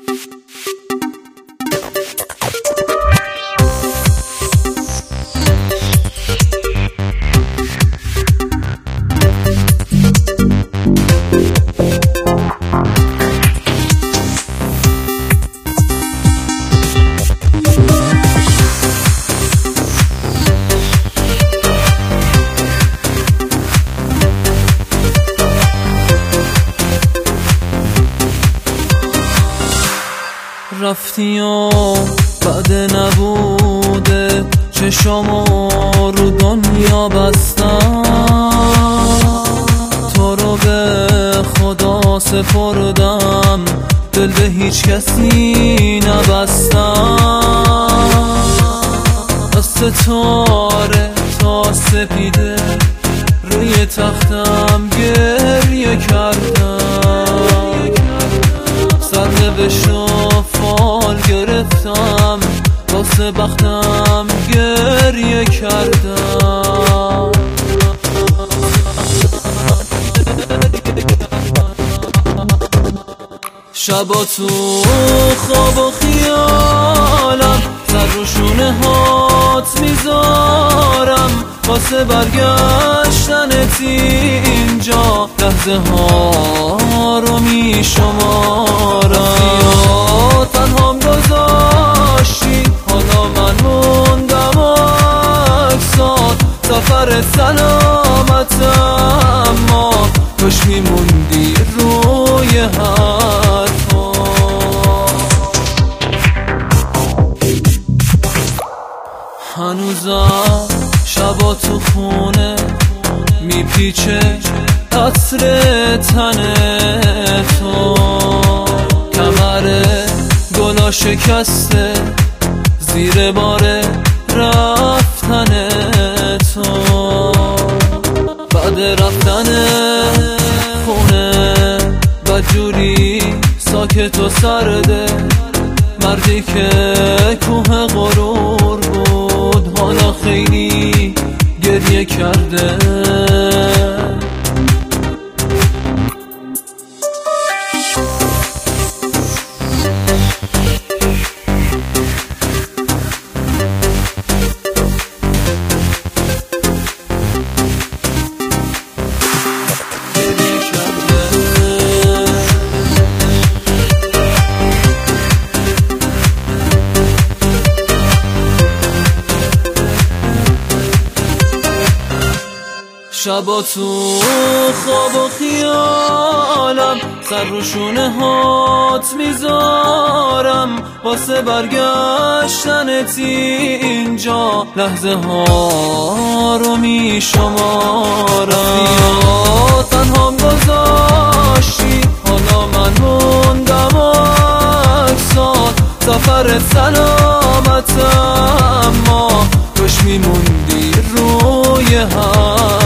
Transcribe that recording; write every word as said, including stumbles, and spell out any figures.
رفتی و بعد نبوده چشامو رو دنیا بستم، تو رو به خدا سپردم، دل به هیچ کسی نبستم. از ستاره تا سپیده روی تختم گریه کردم، سرنوشت و فال گرفتم، واسه بختم گریه کردم. شبا تو خواب و خیالم سر رو شونه هات میذارم، واسه برگشتنت اینجا لحظه ها رو میشمارم. یا تنهام گذاشتی حالا من موندم اکسات، سفر سلامت اما کاش میموندی روی حرفا. هنوزم شبا تو خونه میپیچه عطر تن تو، کمر گلا شکسته زیر بار رفتن تو. بعد رفتن خونه بدجوری ساکت و سرده، مردی که کوه غرور بود حالا خیلی گریه کرده. شبا تو خواب و خیالم سر رو شونه هات میذارم، واسه برگشتنت اینجا لحظه ها رو میشمارم. یا تنهام گذاشتی حالا من موندم اکسات، سفر سلامت اما کاش میموندی روی هم.